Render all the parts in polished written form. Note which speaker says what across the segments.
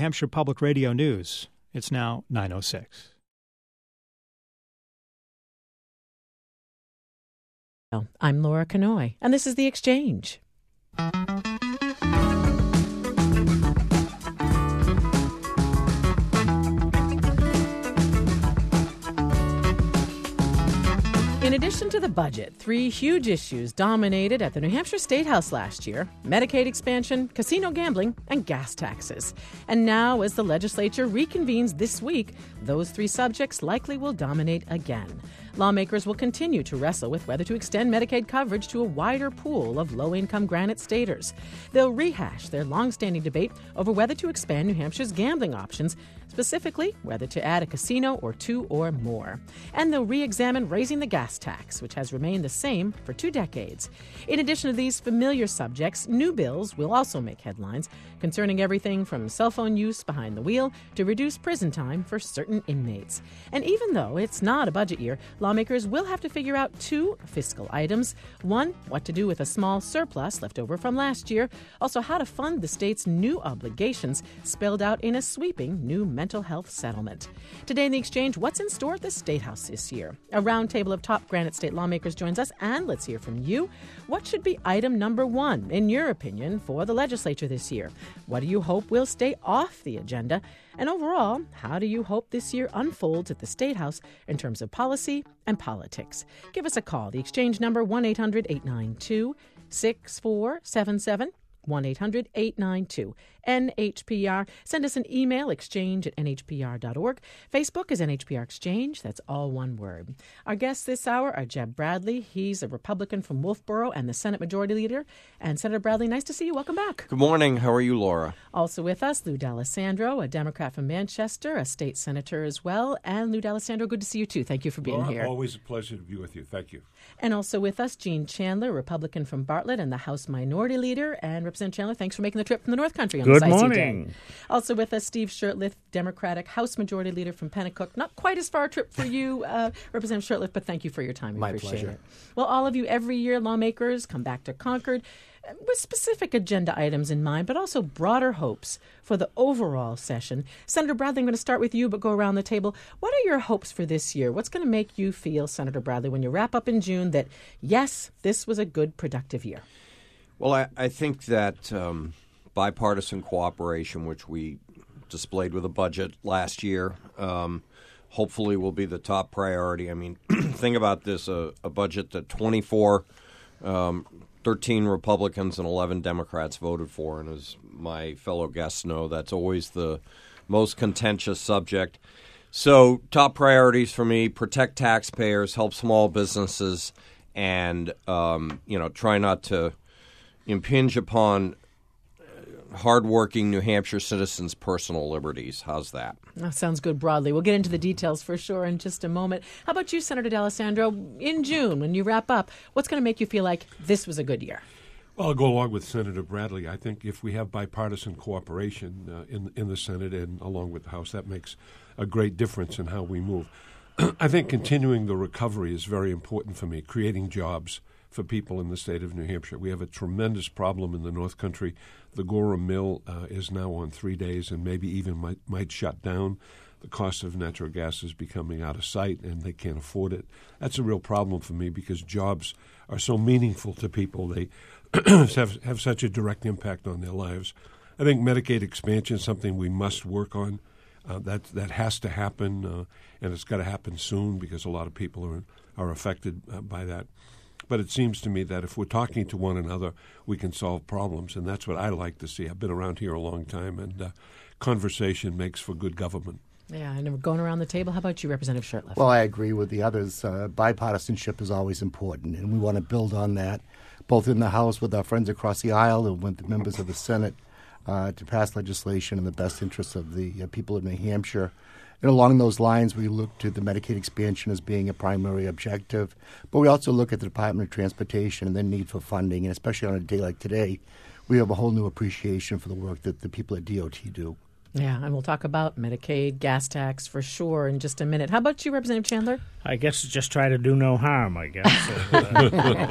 Speaker 1: Hampshire Public Radio News. It's now 9:06.
Speaker 2: I'm Laura Kanoy, and this is The Exchange. In addition to the budget, three huge issues dominated at the New Hampshire State House last year: Medicaid expansion, casino gambling, and gas taxes. And now, as the legislature reconvenes this week, those three subjects likely will dominate again. Lawmakers will continue to wrestle with whether to extend Medicaid coverage to a wider pool of low-income Granite Staters. They'll rehash their long-standing debate over whether to expand New Hampshire's gambling options, specifically whether to add a casino or two or more. And they'll re-examine raising the gas tax, which has remained the same for 2 decades. In addition to these familiar subjects, new bills will also make headlines concerning everything from cell phone use behind the wheel to reduced prison time for certain inmates. And even though it's not a budget year, lawmakers will have to figure out 2 fiscal items. One, what to do with a small surplus left over from last year. Also, how to fund the state's new obligations spelled out in a sweeping new mental health settlement. Today in The Exchange, what's in store at the State House this year? A roundtable of top Granite State lawmakers joins us, and let's hear from you. What should be item number 1, in your opinion, for the legislature this year? What do you hope will stay off the agenda? And overall, how do you hope this year unfolds at the State House in terms of policy and politics? Give us a call. The Exchange number, 1-800-892-6477. 1-800-892-NHPR. Send us an email, exchange@nhpr.org. Facebook is NHPR Exchange. That's all one word. Our guests this hour are Jeb Bradley. He's a Republican from Wolfboro and the Senate Majority Leader. And Senator Bradley, nice to see you. Welcome back.
Speaker 3: Good morning. How are you, Laura?
Speaker 2: Also with us, Lou D'Alessandro, a Democrat from Manchester, a state senator as well. And Lou D'Alessandro, good to see you too. Thank you for being here.
Speaker 4: Always a pleasure to be with you. Thank you.
Speaker 2: And also with us, Gene Chandler, Republican from Bartlett and the House Minority Leader. And Representative Chandler, thanks for making the trip from the North Country on this icy day. Also with us, Steve Shurtleff, Democratic House Majority Leader from Pennacook. Not quite as far a trip for you, Representative Shurtleff, but thank you for your time. We appreciate
Speaker 5: pleasure.
Speaker 2: it. Well, all of you, every year, lawmakers come back to Concord with specific agenda items in mind, but also broader hopes for the overall session. Senator Bradley, I'm going to start with you, but go around the table. What are your hopes for this year? What's going to make you feel, Senator Bradley, when you wrap up in June that, yes, this was a good, productive year?
Speaker 3: Well, I think that bipartisan cooperation, which we displayed with a budget last year, hopefully will be the top priority. I mean, think about this, a budget that 13 Republicans and 11 Democrats voted for, and as my fellow guests know, that's always the most contentious subject. So top priorities for me: protect taxpayers, help small businesses, and try not to impinge upon hardworking New Hampshire citizens' personal liberties. How's that?
Speaker 2: That sounds good broadly. We'll get into the details for sure in just a moment. How about you, Senator D'Alessandro? In June, when you wrap up, what's going to make you feel like this was a good year?
Speaker 4: Well, I'll go along with Senator Bradley. I think if we have bipartisan cooperation in the Senate and along with the House, that makes a great difference in how we move. I think continuing the recovery is very important for me, creating jobs for people in the state of New Hampshire. We have a tremendous problem in the North Country. The Gorham Mill is now on 3 days and maybe even might shut down. The cost of natural gas is becoming out of sight, and they can't afford it. That's a real problem for me because jobs are so meaningful to people. They have such a direct impact on their lives. I think Medicaid expansion is something we must work on. That has to happen, and it's got to happen soon because a lot of people are affected by that. But it seems to me that if we're talking to one another, we can solve problems, and that's what I like to see. I've been around here a long time, and conversation makes for good government.
Speaker 2: Yeah, and we're going around the table. How about you, Representative Shurtleff?
Speaker 5: Well, I agree with the others. Bipartisanship is always important, and we want to build on that, both in the House with our friends across the aisle and with the members of the Senate to pass legislation in the best interests of the people of New Hampshire. And along those lines, we look to the Medicaid expansion as being a primary objective, but we also look at the Department of Transportation and their need for funding, and especially on a day like today, we have a whole new appreciation for the work that the people at DOT do.
Speaker 2: Yeah, and we'll talk about Medicaid, gas tax for sure in just a minute. How about you, Representative Chandler?
Speaker 6: I guess just try to do no harm, I guess. Well,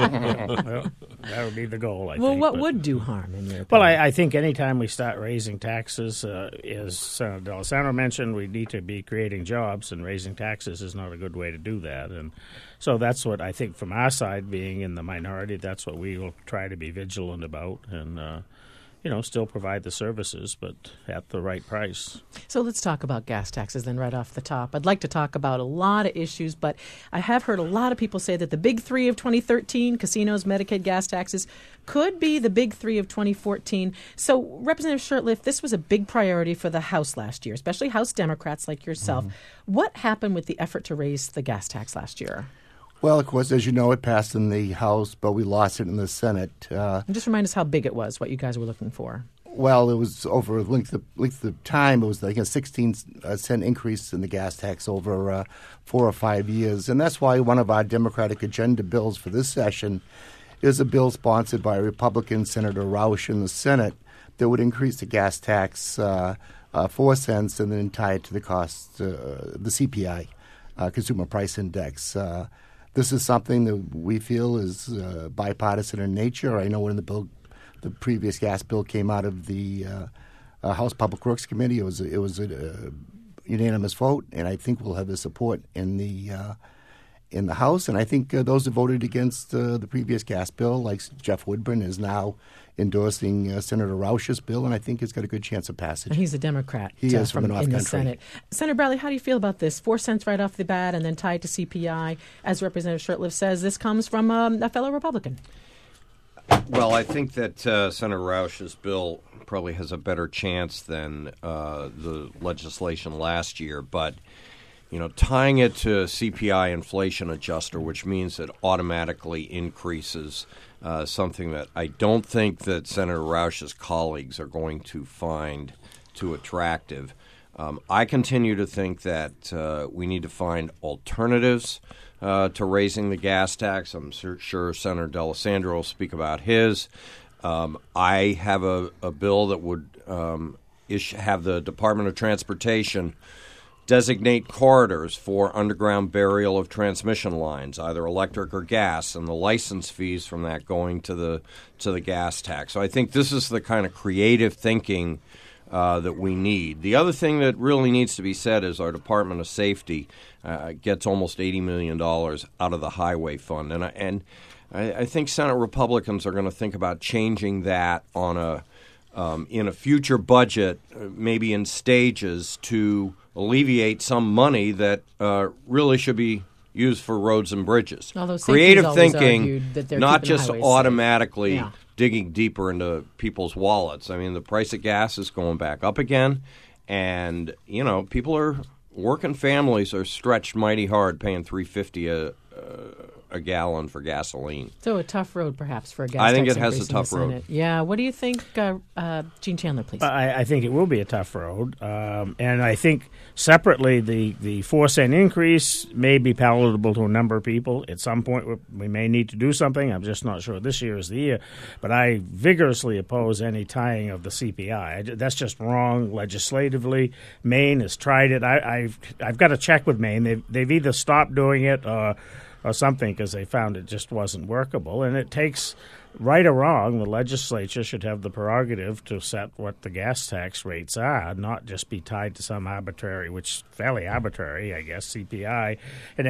Speaker 6: that would be the goal, I think.
Speaker 2: Well, what would do harm in your opinion?
Speaker 6: Well, I think anytime we start raising taxes, as Senator D'Alessandro mentioned, we need to be creating jobs, and raising taxes is not a good way to do that. And so that's what I think from our side, being in the minority, that's what we will try to be vigilant about and still provide the services, but at the right price.
Speaker 2: So let's talk about gas taxes then right off the top. I'd like to talk about a lot of issues, but I have heard a lot of people say that the big three of 2013, casinos, Medicaid, gas taxes, could be the big three of 2014. So, Representative Shurtleff, this was a big priority for the House last year, especially House Democrats like yourself. What happened with the effort to raise the gas tax last year?
Speaker 5: Well, of course, as you know, it passed in the House, but we lost it in the Senate.
Speaker 2: And just remind us how big it was, what you guys were looking for.
Speaker 5: Well, it was over a length of time. It was like a 16-cent increase in the gas tax over 4 or 5 years. And that's why one of our Democratic agenda bills for this session is a bill sponsored by Republican Senator Roush in the Senate that would increase the gas tax 4 cents and then tie it to the cost, the CPI, Consumer Price Index. This is something that we feel is bipartisan in nature. I know when the previous gas bill came out of the House Public Works Committee, it was a unanimous vote, and I think we'll have the support in the House. And I think those who voted against the previous gas bill, like Jeff Woodburn, is now endorsing Senator Roush's bill, and I think it's got a good chance of passage.
Speaker 2: And he's a Democrat.
Speaker 5: He is from the North
Speaker 2: in
Speaker 5: Country.
Speaker 2: The Senate. Senator Bradley, how do you feel about this? 4 cents right off the bat and then tied to CPI. As Representative Shurtleff says, this comes from a fellow Republican.
Speaker 3: Well, I think that Senator Roush's bill probably has a better chance than the legislation last year, but tying it to CPI inflation adjuster, which means it automatically increases something that I don't think that Senator Roush's colleagues are going to find too attractive. I continue to think that we need to find alternatives to raising the gas tax. I'm sure Senator D'Alessandro will speak about his. I have a bill that would have the Department of Transportation designate corridors for underground burial of transmission lines, either electric or gas, and the license fees from that going to the gas tax. So I think this is the kind of creative thinking that we need. The other thing that really needs to be said is our Department of Safety gets almost $80 million out of the highway fund, and I think Senate Republicans are going to think about changing that on in a future budget, maybe in stages, to alleviate some money that really should be used for roads and bridges. Creative thinking, not just automatically digging deeper into people's wallets. I mean, the price of gas is going back up again, and working families are stretched mighty hard paying $3.50 a gallon for gasoline.
Speaker 2: So a tough road, perhaps, for a gas
Speaker 3: I think
Speaker 2: tax
Speaker 3: it has a tough
Speaker 2: in the Senate.
Speaker 3: road.
Speaker 2: Yeah. What do you think, Gene Chandler, please?
Speaker 6: I think it will be a tough road. And I think separately the 4 cent increase may be palatable to a number of people. At some point we may need to do something. I'm just not sure this year is the year. But I vigorously oppose any tying of the CPI. That's just wrong legislatively. Maine has tried it. I've got to check with Maine. They've either stopped doing it or something, because they found it just wasn't workable. And it takes, right or wrong, the legislature should have the prerogative to set what the gas tax rates are, not just be tied to some arbitrary, which fairly arbitrary, I guess, CPI. And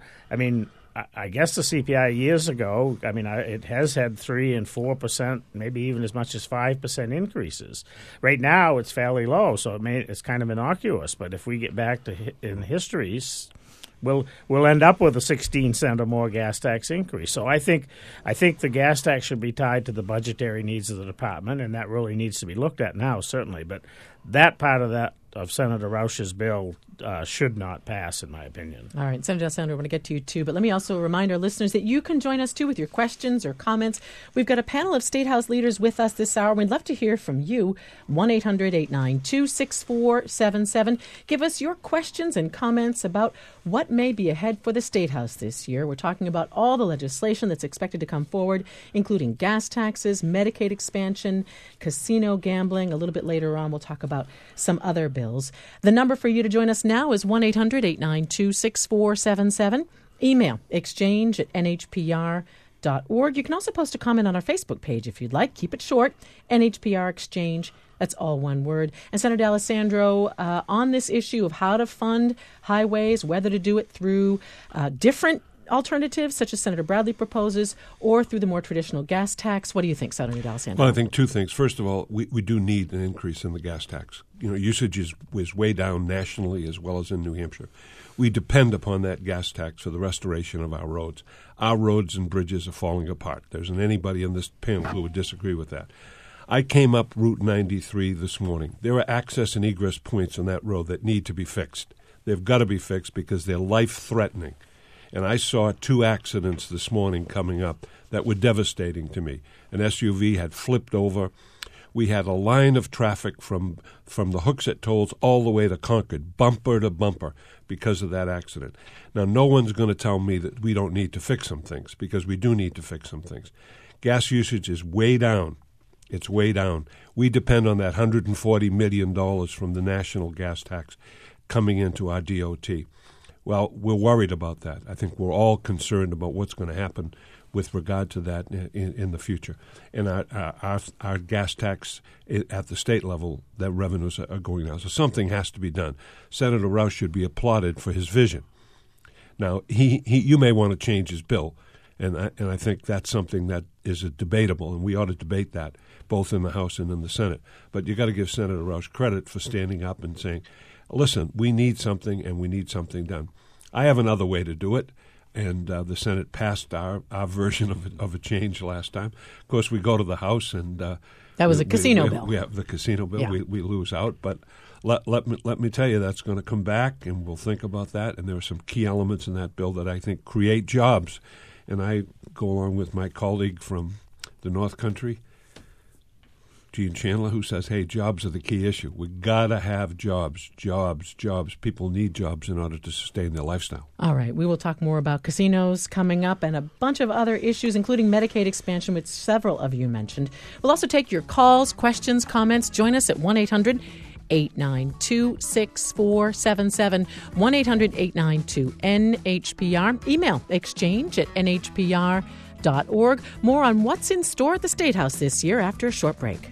Speaker 6: I guess the CPI years ago, it has had 3% and 4%, maybe even as much as 5% increases. Right now, it's fairly low, so it's kind of innocuous. But if we get back to in histories, we'll end up with a 16-cent or more gas tax increase. So I think the gas tax should be tied to the budgetary needs of the department, and that really needs to be looked at now, certainly. But that part of that of Senator Roush's bill should not pass, in my opinion.
Speaker 2: All right, Senator Alessandro, I want to get to you too, but let me also remind our listeners that you can join us too with your questions or comments. We've got a panel of State House leaders with us this hour. We'd love to hear from you. 1-800-892-6477. Give us your questions and comments about what may be ahead for the State House this year. We're talking about all the legislation that's expected to come forward, including gas taxes, Medicaid expansion, casino gambling. A little bit later on, we'll talk about some other bills. The number for you to join us now is 1-800-892-6477. Email exchange@nhpr.org. You can also post a comment on our Facebook page if you'd like. Keep it short, NHPR Exchange. That's all one word. And Senator Alessandro, on this issue of how to fund highways, whether to do it through different alternatives, such as Senator Bradley proposes, or through the more traditional gas tax, what do you think, Senator Alessandro?
Speaker 4: Well, I think two things. First of all, we do need an increase in the gas tax. Usage is way down nationally as well as in New Hampshire. We depend upon that gas tax for the restoration of our roads. Our roads and bridges are falling apart. There isn't anybody in this panel who would disagree with that. I came up Route 93 this morning. There are access and egress points on that road that need to be fixed. They've got to be fixed because they're life-threatening. And I saw 2 accidents this morning coming up that were devastating to me. An SUV had flipped over. We had a line of traffic from the Hooksett tolls all the way to Concord, bumper to bumper, because of that accident. Now, no one's going to tell me that we don't need to fix some things, because we do need to fix some things. Gas usage is way down. It's way down. We depend on that $140 million from the national gas tax coming into our DOT. Well, we're worried about that. I think we're all concerned about what's going to happen with regard to that in the future. And our gas tax at the state level, that revenues are going down. So something has to be done. Senator Roush should be applauded for his vision. Now, you may want to change his bill, and I think that's something that is debatable, and we ought to debate that both in the House and in the Senate. But you got to give Senator Roush credit for standing up and saying, listen, we need something, and we need something done. I have another way to do it, and the Senate passed our version of a change last time. Of course, we go to the House, and
Speaker 2: that was a casino bill.
Speaker 4: We have the casino bill.
Speaker 2: Yeah.
Speaker 4: We lose out, but let me tell you, that's going to come back, and we'll think about that. And there are some key elements in that bill that I think create jobs. And I go along with my colleague from the North Country, Gene Chandler, who says, hey, jobs are the key issue. We got to have jobs. People need jobs in order to sustain their lifestyle.
Speaker 2: All right. We will talk more about casinos coming up and a bunch of other issues, including Medicaid expansion, which several of you mentioned. We'll also take your calls, questions, comments. Join us at 1-800-892-6477, 1-800-892-NHPR. Email exchange@nhpr.org. More on what's in store at the State House this year after a short break.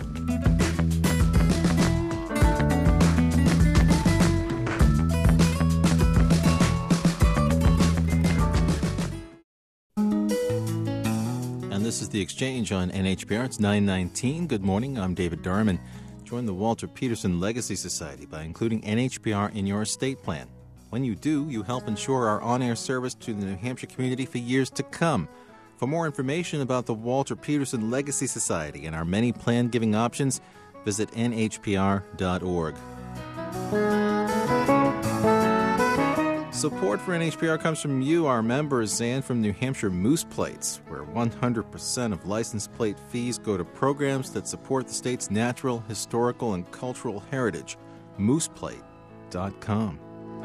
Speaker 7: And this is The Exchange on NHPR. It's 9:19. Good morning. I'm David Darman. Join the Walter Peterson Legacy Society by including NHPR in your estate plan. When you do, you help ensure our on-air service to the New Hampshire community for years to come. For more information about the Walter Peterson Legacy Society and our many plan-giving options, visit nhpr.org. Support for NHPR comes from you, our members, and from New Hampshire Moose Plates, where 100% of license plate fees go to programs that support the state's natural, historical, and cultural heritage. Mooseplate.com.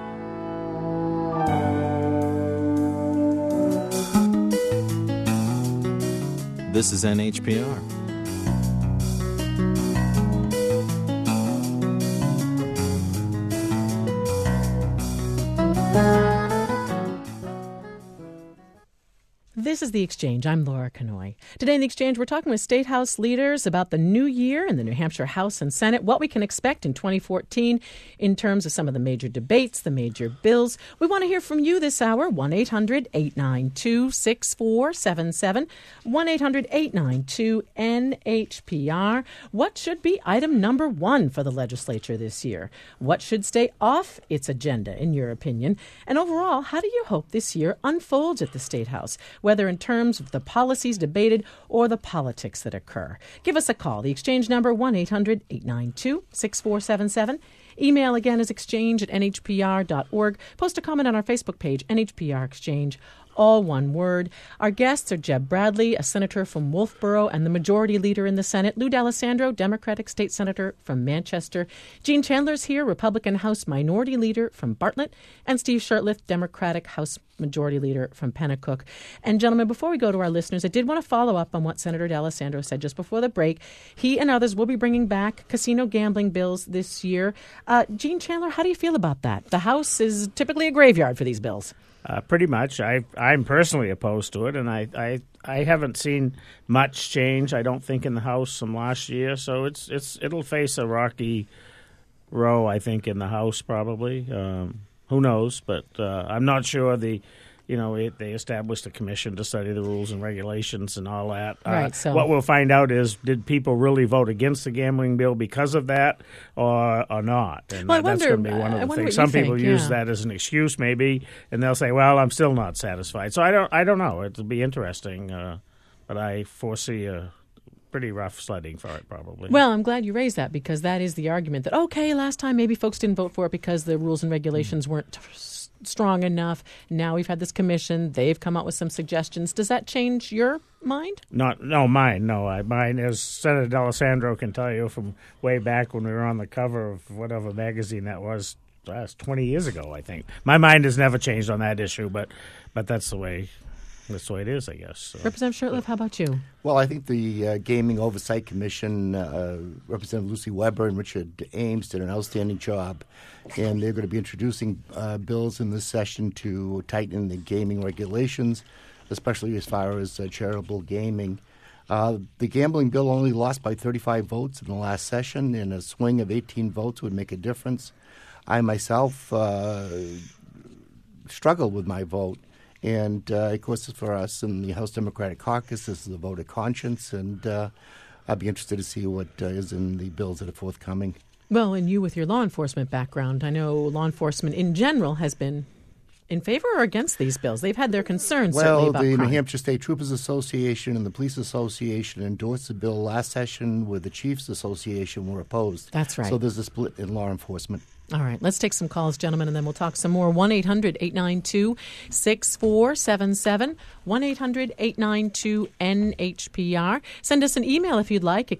Speaker 7: This is NHPR.
Speaker 2: This is The Exchange. I'm Laura Kanoy. Today in The Exchange, we're talking with State House leaders about the new year in the New Hampshire House and Senate, what we can expect in 2014 in terms of some of the major debates, the major bills. We want to hear from you this hour, 1-800-892-6477, 1-800-892-NHPR. What should be item number 1 for the legislature this year? What should stay off its agenda, in your opinion? And overall, how do you hope this year unfolds at the State House? Whether whether in terms of the policies debated or the politics that occur. Give us a call. The exchange number, 1-800-892-6477. Email again is exchange@nhpr.org. Post a comment on our Facebook page, NHPR Exchange, all one word. Our guests are Jeb Bradley, a senator from Wolfboro and the majority leader in the Senate, Lou D'Alessandro, Democratic state senator from Manchester, Gene Chandler's here, Republican House minority leader from Bartlett, and Steve Shurtleff, Democratic House majority leader from Pennacook. And gentlemen, before we go to our listeners, I did want to follow up on what Senator D'Alessandro said just before the break. He and others will be bringing back casino gambling bills this year. Gene Chandler, how do you feel about that? The House is typically a graveyard for these bills.
Speaker 6: Pretty much. I'm personally opposed to it, and I haven't seen much change, I don't think, in the House from last year. So it'll face a rocky row, I think, in the House probably. Who knows? But I'm not sure they established a commission to study the rules and regulations and all that.
Speaker 2: Right, so
Speaker 6: what we'll find out is, did people really vote against the gambling bill because of that or not? And
Speaker 2: well,
Speaker 6: that's going to be one of the things. Some people use that as an excuse maybe, and they'll say, well, I'm still not satisfied. So I don't know. It'll be interesting, but I foresee a pretty rough sledding for it probably.
Speaker 2: Well, I'm glad you raised that, because that is the argument that, okay, last time maybe folks didn't vote for it because the rules and regulations weren't strong enough. Now we've had this commission. They've come up with some suggestions. Does that change your mind?
Speaker 6: Mine, as Senator D'Alessandro can tell you from way back when we were on the cover of whatever magazine that was 20 years ago, I think. My mind has never changed on that issue, but that's the way it is, I guess. So.
Speaker 2: Representative Shurtleff, how about you?
Speaker 5: Well, I think the Gaming Oversight Commission, Representative Lucy Weber and Richard Ames did an outstanding job, and they're going to be introducing bills in this session to tighten the gaming regulations, especially as far as charitable gaming. The gambling bill only lost by 35 votes in the last session, and a swing of 18 votes would make a difference. I myself struggled with my vote. And, of course, for us in the House Democratic Caucus, this is a vote of conscience, and I'd be interested to see what is in the bills that are forthcoming.
Speaker 2: Well, and you with your law enforcement background, I know law enforcement in general has been in favor or against these bills. They've had their concerns, certainly, about
Speaker 5: the
Speaker 2: crime.
Speaker 5: New Hampshire State Troopers Association and the Police Association endorsed the bill last session, where the Chiefs Association were opposed.
Speaker 2: That's right.
Speaker 5: So there's a split in law enforcement.
Speaker 2: All right, let's take some calls, gentlemen, and then we'll talk some more. 1-800-892-6477, 1-800-892-NHPR. Send us an email if you'd like,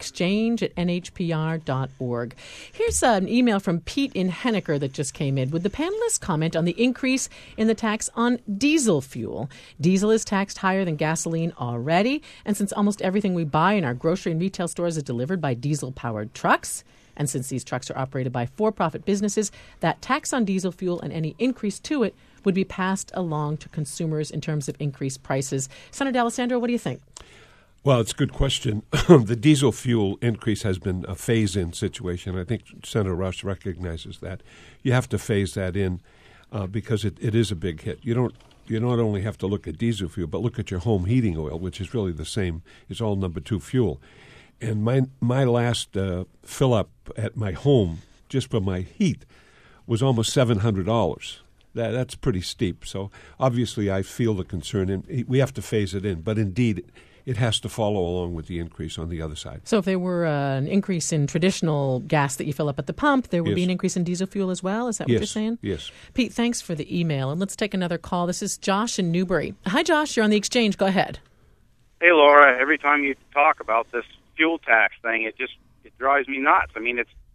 Speaker 2: exchange@nhpr.org. Here's an email from Pete in Henniker that just came in. Would the panelists comment on the increase in the tax on diesel fuel? Diesel is taxed higher than gasoline already, and since almost everything we buy in our grocery and retail stores is delivered by diesel-powered trucks, and since these trucks are operated by for-profit businesses, that tax on diesel fuel and any increase to it would be passed along to consumers in terms of increased prices. Senator D'Alessandro, what do you think?
Speaker 4: Well, it's a good question. The diesel fuel increase has been a phase-in situation. I think Senator Rush recognizes that. You have to phase that in because it is a big hit. You not only have to look at diesel fuel, but look at your home heating oil, which is really the same. It's all number 2 fuel. And my last fill-up at my home, just for my heat, was almost $700. That's pretty steep. So obviously I feel the concern, and we have to phase it in. But indeed, it has to follow along with the increase on the other side.
Speaker 2: So if there were an increase in traditional gas that you fill up at the pump, there would be an increase in diesel fuel as well? Is that what you're saying?
Speaker 4: Yes.
Speaker 2: Pete, thanks for the email. And let's take another call. This is Josh in Newbury. Hi, Josh. You're on the exchange. Go ahead.
Speaker 8: Hey, Laura. Every time you talk about this fuel tax thing, it drives me nuts. I mean,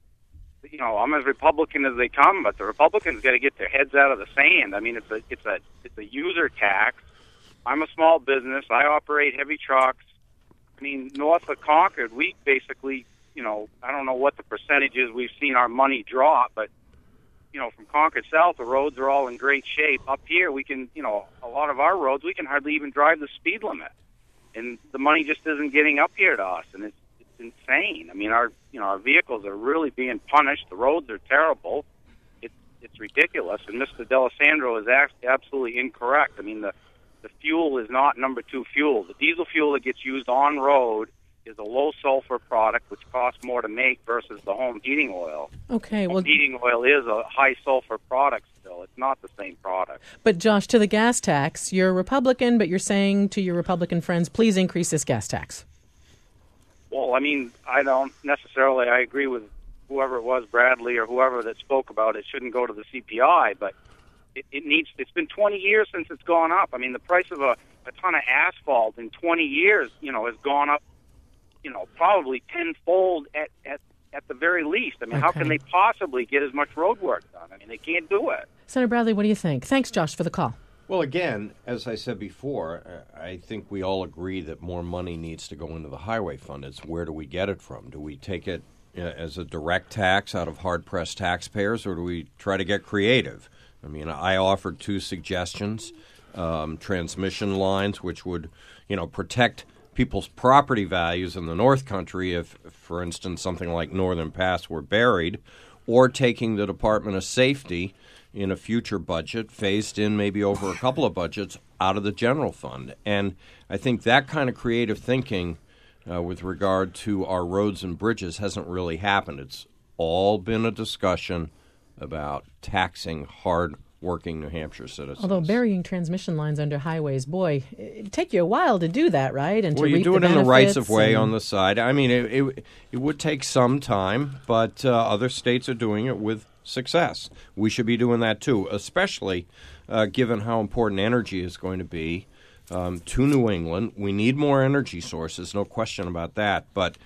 Speaker 8: I'm as Republican as they come, but the Republicans got to get their heads out of the sand. I mean, it's a user tax. I'm a small business. I operate heavy trucks. I mean, north of Concord, we basically, I don't know what the percentage is. We've seen our money drop, but from Concord south, the roads are all in great shape. Up here, we can, a lot of our roads, we can hardly even drive the speed limit. And the money just isn't getting up here to us, and it's insane. I mean, our vehicles are really being punished. The roads are terrible. It's ridiculous. And Mr. D'Alessandro is absolutely incorrect. I mean, the fuel is not number 2 fuel. The diesel fuel that gets used on road is a low sulfur product, which costs more to make versus the home heating oil.
Speaker 2: Okay,
Speaker 8: home heating oil is a high sulfur product still. not the same product.
Speaker 2: But Josh, to the gas tax, you're a Republican, but you're saying to your Republican friends, please increase this gas tax.
Speaker 8: Well, I mean, I don't necessarily. I agree with whoever it was, Bradley or whoever that spoke about it. Shouldn't go to the CPI, but it needs. It's been 20 years since it's gone up. I mean, the price of a ton of asphalt in 20 years, has gone up, probably tenfold at the very least. I mean, How can they possibly get as much road work done? I mean, they can't do it.
Speaker 2: Senator Bradley, what do you think? Thanks, Josh, for the call.
Speaker 3: Well, again, as I said before, I think we all agree that more money needs to go into the highway fund. It's where do we get it from? Do we take it as a direct tax out of hard-pressed taxpayers, or do we try to get creative? I mean, I offered two suggestions, transmission lines, which would, protect people's property values in the North Country if, for instance, something like Northern Pass were buried, or taking the Department of Safety in a future budget, phased in maybe over a couple of budgets, out of the general fund. And I think that kind of creative thinking with regard to our roads and bridges hasn't really happened. It's all been a discussion about taxing hard-working New Hampshire citizens.
Speaker 2: Although burying transmission lines under highways, boy, it'd take you a while to do that, right? And
Speaker 3: well,
Speaker 2: to
Speaker 3: you
Speaker 2: reap
Speaker 3: do
Speaker 2: the
Speaker 3: it in the rights of way
Speaker 2: and
Speaker 3: on the side. I mean, it would take some time, but other states are doing it with success. We should be doing that too, especially given how important energy is going to be to New England. We need more energy sources, no question about that. But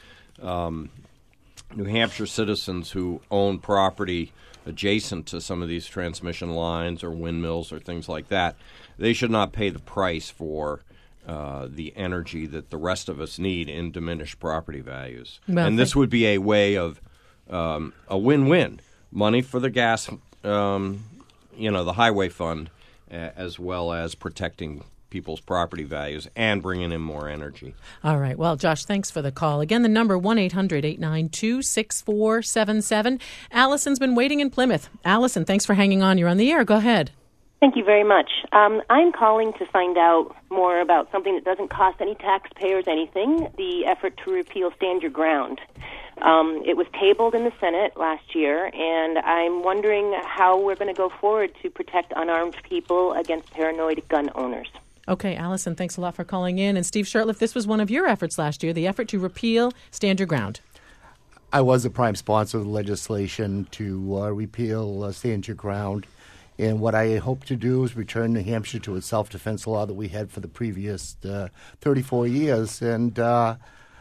Speaker 3: New Hampshire citizens who own property adjacent to some of these transmission lines or windmills or things like that, they should not pay the price for the energy that the rest of us need in diminished property values.
Speaker 2: Well,
Speaker 3: and this would be a way of a win-win. Money for the gas, the highway fund, as well as protecting people's property values and bringing in more energy.
Speaker 2: All right. Well, Josh, thanks for the call. Again, the number 1-800-892-6477. Allison's been waiting in Plymouth. Allison, thanks for hanging on. You're on the air. Go ahead.
Speaker 9: Thank you very much. I'm calling to find out more about something that doesn't cost any taxpayers anything, the effort to repeal Stand Your Ground. It was tabled in the Senate last year, and I'm wondering how we're going to go forward to protect unarmed people against paranoid gun owners.
Speaker 2: Okay, Allison, thanks a lot for calling in. And Steve Shurtleff, this was one of your efforts last year, the effort to repeal Stand Your Ground.
Speaker 5: I was the prime sponsor of the legislation to repeal Stand Your Ground. And what I hope to do is return New Hampshire to its self-defense law that we had for the previous 34 years. And I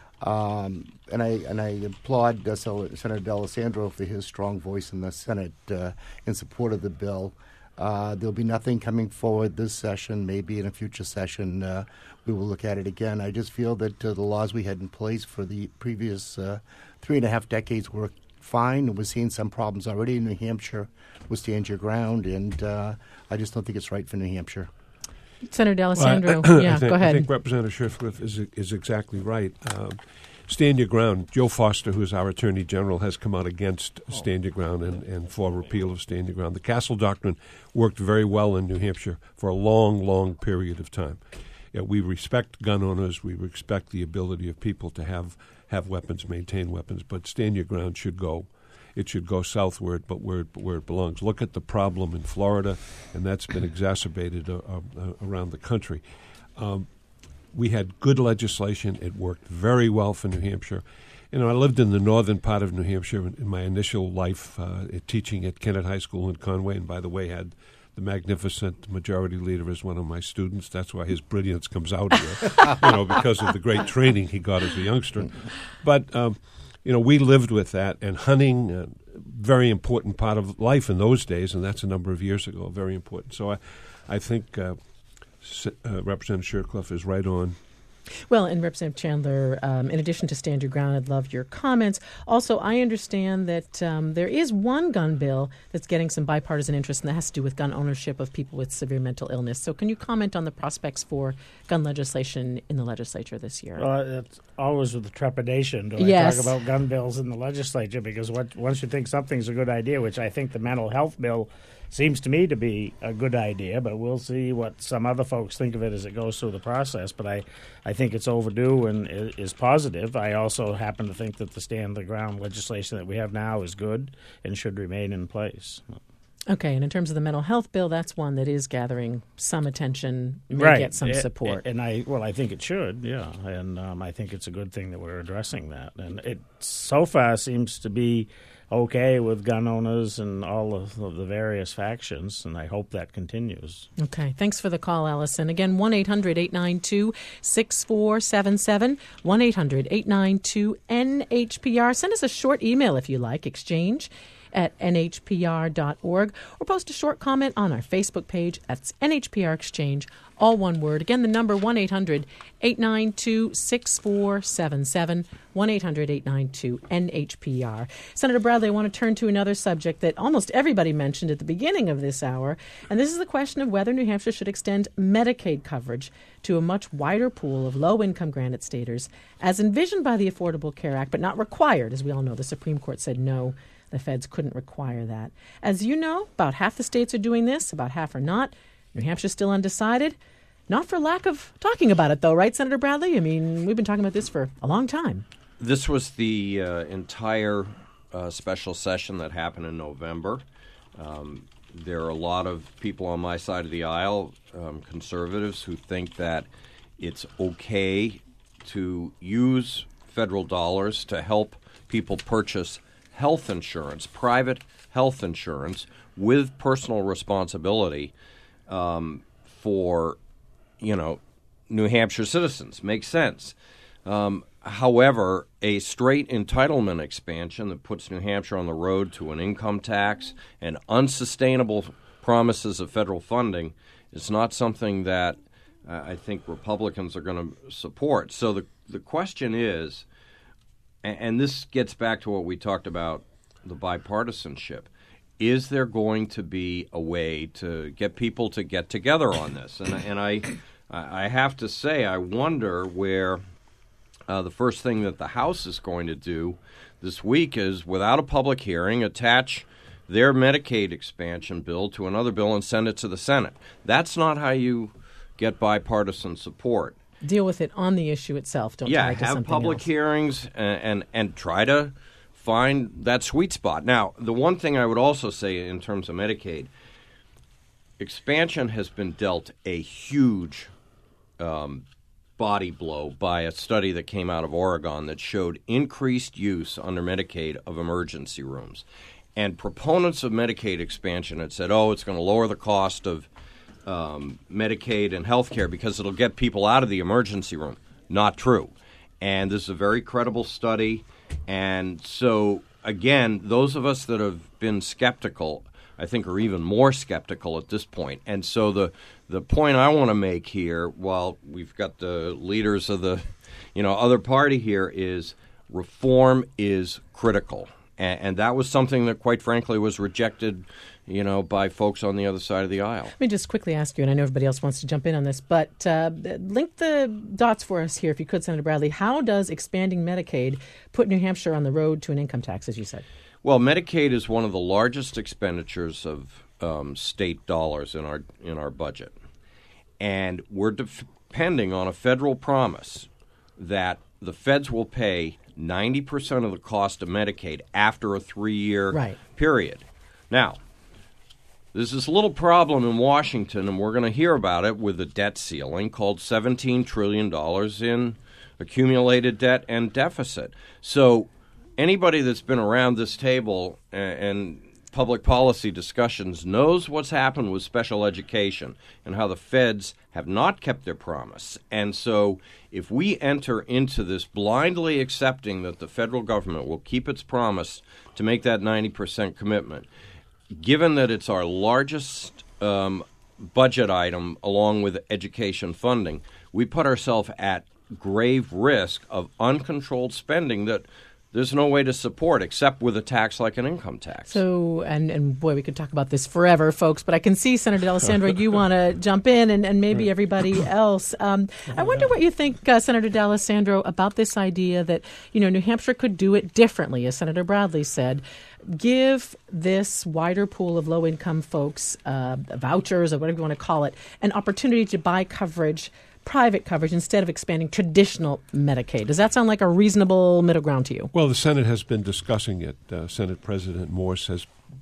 Speaker 5: applaud Senator D'Alessandro for his strong voice in the Senate in support of the bill. There'll be nothing coming forward this session. Maybe in a future session we will look at it again. I just feel that the laws we had in place for the previous 3.5 decades were fine. We're seeing some problems already in New Hampshire with Stand Your Ground, and I just don't think it's right for New Hampshire.
Speaker 2: Senator D'Alessandro, go ahead.
Speaker 4: I think Representative Shurtleff is exactly right. Stand Your Ground. Joe Foster, who is our Attorney General, has come out against Stand Your Ground and for repeal of Stand Your Ground. The Castle Doctrine worked very well in New Hampshire for a long, long period of time. Yeah, we respect gun owners. We respect the ability of people to have weapons, maintain weapons, but Stand Your Ground should go. It should go southward, but where it belongs. Look at the problem in Florida, and that's been exacerbated around the country. We had good legislation. It worked very well for New Hampshire. I lived in the northern part of New Hampshire in my initial life, teaching at Kennett High School in Conway, and by the way, had the magnificent majority leader as one of my students. That's why his brilliance comes out here, because of the great training he got as a youngster. But we lived with that, and hunting, very important part of life in those days, and that's a number of years ago, very important. So I think Representative Shurtleff is right on.
Speaker 2: Well, and Representative Chandler, in addition to Stand Your Ground, I'd love your comments. Also, I understand that there is one gun bill that's getting some bipartisan interest, and that has to do with gun ownership of people with severe mental illness. So can you comment on the prospects for gun legislation in the legislature this year?
Speaker 6: It's always with trepidation do
Speaker 2: Yes.
Speaker 6: I talk about gun bills in the legislature, because once you think something's a good idea, which I think the mental health bill seems to me to be a good idea, but we'll see what some other folks think of it as it goes through the process. But I think it's overdue and is positive. I also happen to think that the Stand the Ground legislation that we have now is good and should remain in place.
Speaker 2: Okay, and in terms of the mental health bill, that's one that is gathering some attention, may get some support.
Speaker 6: And I think it should, yeah. And I think it's a good thing that we're addressing that. And it so far seems to be okay with gun owners and all of the various factions, and I hope that continues.
Speaker 2: Okay, thanks for the call, Allison. Again, 1-800-892-6477, 1-800-892-NHPR. Send us a short email if you like, exchange@nhpr.org, or post a short comment on our Facebook page. That's NHPR Exchange, all one word. Again, the number 1-800-892-6477, 1-800-892-NHPR. Senator Bradley, I want to turn to another subject that almost everybody mentioned at the beginning of this hour, and this is the question of whether New Hampshire should extend Medicaid coverage to a much wider pool of low-income granite staters, as envisioned by the Affordable Care Act, but not required. As we all know, the Supreme Court said no. The feds couldn't require that. As you know, about half the states are doing this, about half are not. New Hampshire's still undecided. Not for lack of talking about it, though, right, Senator Bradley? I mean, we've been talking about this for a long time.
Speaker 3: This was the entire special session that happened in November. There are a lot of people on my side of the aisle, conservatives, who think that it's okay to use federal dollars to help people purchase health insurance, private health insurance, with personal responsibility for, New Hampshire citizens. Makes sense. However, a straight entitlement expansion that puts New Hampshire on the road to an income tax and unsustainable promises of federal funding is not something that I think Republicans are going to support. So the question is, and this gets back to what we talked about, the bipartisanship. Is there going to be a way to get people to get together on this? And I have to say, I wonder where the first thing that the House is going to do this week is, without a public hearing, attach their Medicaid expansion bill to another bill and send it to the Senate. That's not how you get bipartisan support.
Speaker 2: Deal with it on the issue itself. Don't tie it to something else. Yeah, have public
Speaker 3: hearings and try to find that sweet spot. Now, the one thing I would also say in terms of Medicaid, expansion has been dealt a huge body blow by a study that came out of Oregon that showed increased use under Medicaid of emergency rooms. And proponents of Medicaid expansion had said, it's going to lower the cost of Medicaid and health care because it'll get people out of the emergency room. Not true. And this is a very credible study. And so, again, those of us that have been skeptical, I think, are even more skeptical at this point. And so the point I want to make here, while we've got the leaders of the other party here, is reform is critical. And that was something that, quite frankly, was rejected by folks on the other side of the aisle.
Speaker 2: Let me just quickly ask you, and I know everybody else wants to jump in on this, but link the dots for us here, if you could, Senator Bradley. How does expanding Medicaid put New Hampshire on the road to an income tax, as you said?
Speaker 3: Well, Medicaid is one of the largest expenditures of state dollars in our budget. And we're depending on a federal promise that the feds will pay 90% of the cost of Medicaid after a 3-year period. Now, there's this little problem in Washington, and we're going to hear about it with the debt ceiling, called $17 trillion in accumulated debt and deficit. So anybody that's been around this table and public policy discussions knows what's happened with special education and how the feds have not kept their promise. And so if we enter into this blindly accepting that the federal government will keep its promise to make that 90% commitment, given that it's our largest budget item along with education funding, we put ourselves at grave risk of uncontrolled spending that there's no way to support except with a tax like an income tax.
Speaker 2: So, and boy, we could talk about this forever, folks, but I can see, Senator D'Alessandro, you want to jump in, and maybe everybody else. I wonder what you think, Senator D'Alessandro, about this idea that, New Hampshire could do it differently, as Senator Bradley said. Give this wider pool of low-income folks, vouchers or whatever you want to call it, an opportunity to buy coverage, private coverage, instead of expanding traditional Medicaid. Does that sound like a reasonable middle ground to you?
Speaker 4: Well, the Senate has been discussing it. Senate President Morse has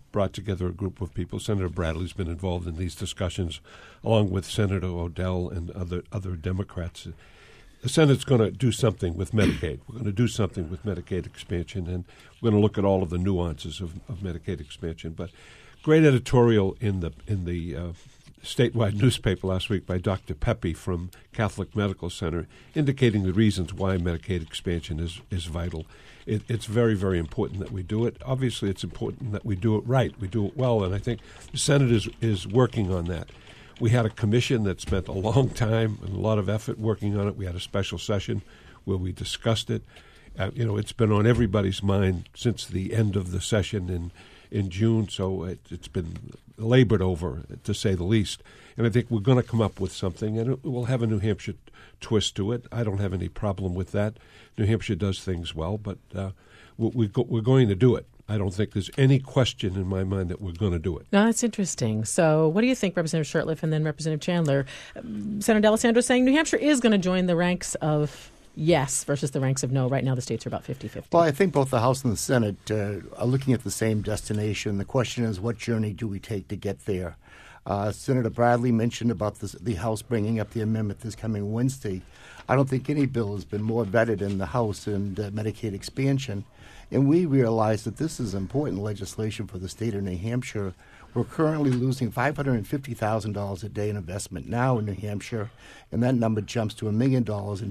Speaker 4: brought together a group of people. Senator Bradley's been involved in these discussions, along with Senator O'Dell and other Democrats. The Senate's going to do something with Medicaid. We're going to do something with Medicaid expansion, and we're going to look at all of the nuances of Medicaid expansion. But great editorial in the statewide newspaper last week by Dr. Pepe from Catholic Medical Center, indicating the reasons why Medicaid expansion is vital. It's very, very important that we do it. Obviously, it's important that we do it right, we do it well, and I think the Senate is working on that. We had a commission that spent a long time and a lot of effort working on it. We had a special session where we discussed it. It's been on everybody's mind since the end of the session in June, so it's been labored over, to say the least. And I think we're going to come up with something, and it will have a New Hampshire twist to it. I don't have any problem with that. New Hampshire does things well, but we're going to do it. I don't think there's any question in my mind that we're going to do it.
Speaker 2: No, that's interesting. So what do you think, Representative Shurtleff and then Representative Chandler? Senator D'Alessandro saying New Hampshire is going to join the ranks of yes versus the ranks of no. Right now the states are about 50-50.
Speaker 5: Well, I think both the House and the Senate are looking at the same destination. The question is, what journey do we take to get there? Senator Bradley mentioned about the House bringing up the amendment this coming Wednesday. I don't think any bill has been more vetted in the House than Medicaid expansion. And we realize that this is important legislation for the state of New Hampshire. We're currently losing $550,000 a day in investment now in New Hampshire, and that number jumps to $1 million in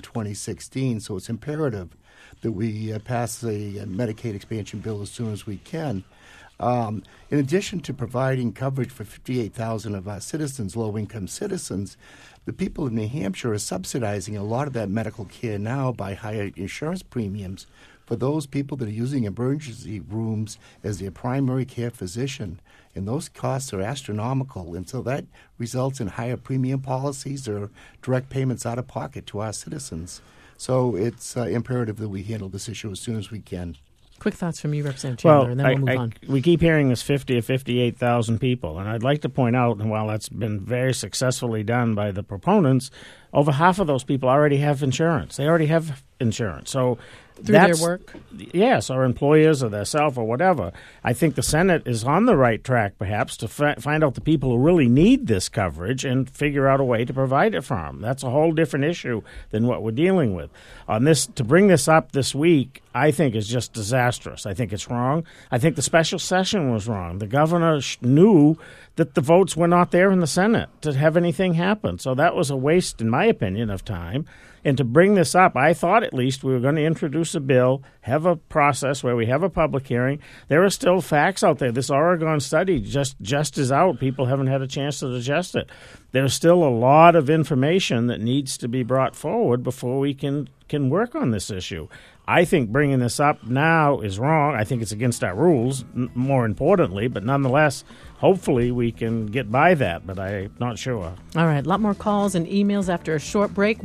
Speaker 5: 2016. So it's imperative that we pass a Medicaid expansion bill as soon as we can. In addition to providing coverage for 58,000 of our citizens, low-income citizens, the people of New Hampshire are subsidizing a lot of that medical care now by higher insurance premiums for those people that are using emergency rooms as their primary care physician. And those costs are astronomical, and so that results in higher premium policies or direct payments out of pocket to our citizens. So it's imperative that we handle this issue as soon as we can.
Speaker 2: Quick thoughts from you, Representative Chandler, and then we'll move on.
Speaker 6: We keep hearing this 50 or 58,000 people, and I'd like to point out, and while that's been very successfully done by the proponents, over half of those people already have insurance. They already have insurance. So
Speaker 2: through their work?
Speaker 6: Yes, or employers or themselves or whatever. I think the Senate is on the right track, perhaps, to find out the people who really need this coverage and figure out a way to provide it for them. That's a whole different issue than what we're dealing with. On this, to bring this up this week, I think is just disastrous. I think it's wrong. I think the special session was wrong. The governor knew that the votes were not there in the Senate to have anything happen. So that was a waste, in my opinion, of time. And to bring this up, I thought at least we were going to introduce a bill, have a process where we have a public hearing. There are still facts out there. This Oregon study just is out. People haven't had a chance to digest it. There's still a lot of information that needs to be brought forward before we can work on this issue. I think bringing this up now is wrong. I think it's against our rules, more importantly, but nonetheless, hopefully we can get by that, but I'm not sure.
Speaker 2: All right, a lot more calls and emails after a short break.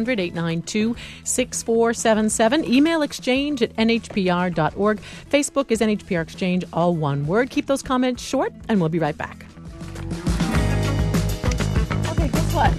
Speaker 2: 1-800-892-6477. Email exchange at nhpr.org. Facebook is NHPR Exchange, all one word. Keep those comments short, and we'll be right back. Okay, guess what?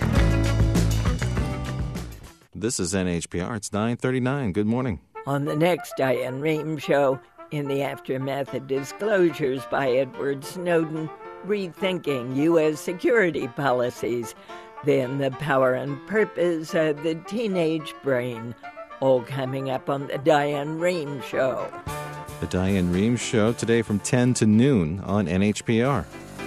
Speaker 7: This is NHPR. It's 9:39. Good morning.
Speaker 10: On the next Diane Rehm Show, in the aftermath of disclosures by Edward Snowden, rethinking U.S. security policies, then the power and purpose of the teenage brain, all coming up on the Diane Rehm Show.
Speaker 7: The Diane Rehm Show today from 10 to noon on NHPR.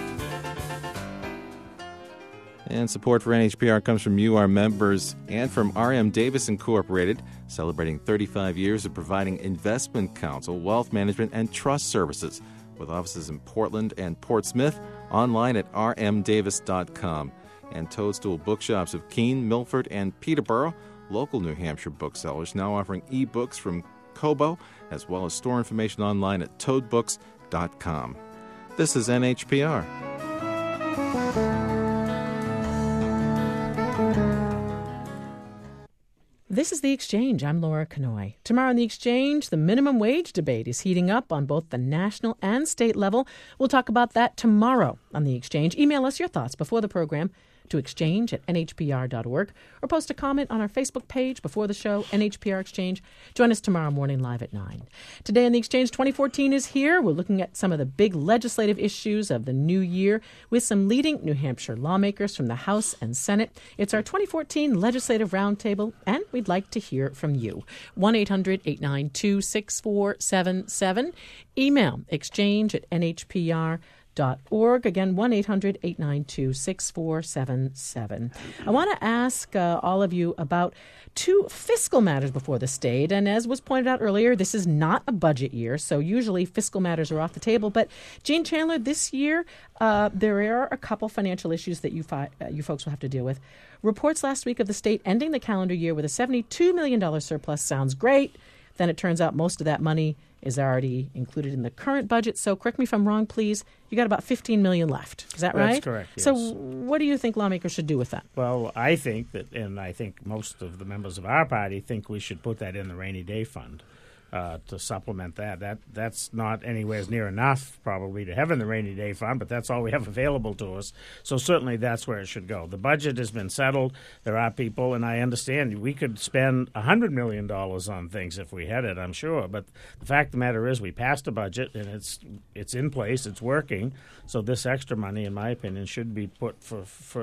Speaker 7: And support for NHPR comes from you, our members, and from R.M. Davis Incorporated, celebrating 35 years of providing investment counsel, wealth management, and trust services, with offices in Portland and Portsmouth, online at rmdavis.com. And Toadstool Bookshops of Keene, Milford, and Peterborough, local New Hampshire booksellers, now offering e-books from Kobo, as well as store information online at toadbooks.com. This is NHPR.
Speaker 2: This is The Exchange. I'm Laura Kanoy. Tomorrow on The Exchange, the minimum wage debate is heating up on both the national and state level. We'll talk about that tomorrow on The Exchange. Email us your thoughts before the program to exchange@nhpr.org or post a comment on our Facebook page before the show, NHPR Exchange. Join us tomorrow morning live at 9. Today in the Exchange 2014 is here. We're looking at some of the big legislative issues of the new year with some leading New Hampshire lawmakers from the House and Senate. It's our 2014 Legislative Roundtable, and we'd like to hear from you. 1-800-892-6477. Email exchange@nhpr.org. Again, 1-800-892-6477. I want to ask all of you about two fiscal matters before the state. And as was pointed out earlier, this is not a budget year, so usually fiscal matters are off the table. But, Jean Chandler, this year there are a couple financial issues that you folks will have to deal with. Reports last week of the state ending the calendar year with a $72 million surplus sounds great. Then it turns out most of that money is already included in the current budget. So correct me if I'm wrong, please. You got about $15 million left. Is that right?
Speaker 6: That's correct, yes.
Speaker 2: So what do you think lawmakers should do with that?
Speaker 6: Well, I think that, and I think most of the members of our party think we should put that in the rainy day fund to supplement that. That's not anywhere near enough probably to have in the rainy day fund, but that's all we have available to us. So certainly that's where it should go. The budget has been settled. There are people, and I understand we could spend $100 million on things if we had it, I'm sure. But the fact of the matter is we passed a budget, and it's in place, it's working. So this extra money, in my opinion, should be put for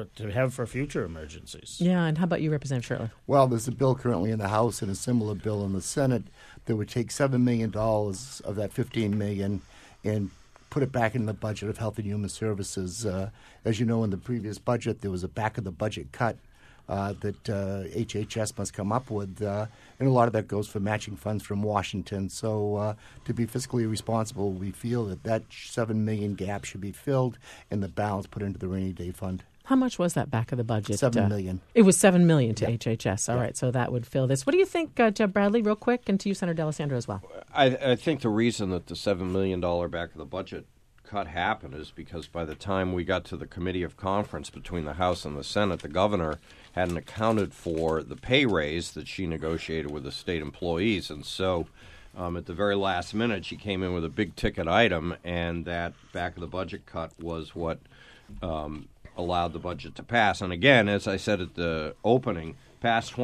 Speaker 6: future emergencies.
Speaker 2: Yeah, and how about you, Representative Shirley?
Speaker 5: Well, there's a bill currently in the House and a similar bill in the Senate that would take $7 million of that $15 million and put it back in the budget of Health and Human Services. As you know, in the previous budget, there was a back-of-the-budget cut that HHS must come up with, and a lot of that goes for matching funds from Washington. So to be fiscally responsible, we feel that $7 million gap should be filled and the balance put into the rainy day fund.
Speaker 2: How much was that back of the budget?
Speaker 5: $7 million.
Speaker 2: It was $7 million to HHS. All right, so that would fill this. What do you think, Jeb Bradley, real quick, and to you, Senator D'Alessandro, as well?
Speaker 3: I think the reason that the $7 million back of the budget cut happened is because by the time we got to the committee of conference between the House and the Senate, the governor hadn't accounted for the pay raise that she negotiated with the state employees. And so at the very last minute, she came in with a big-ticket item, and that back of the budget cut was what allowed the budget to pass. And again, as I said at the opening, passed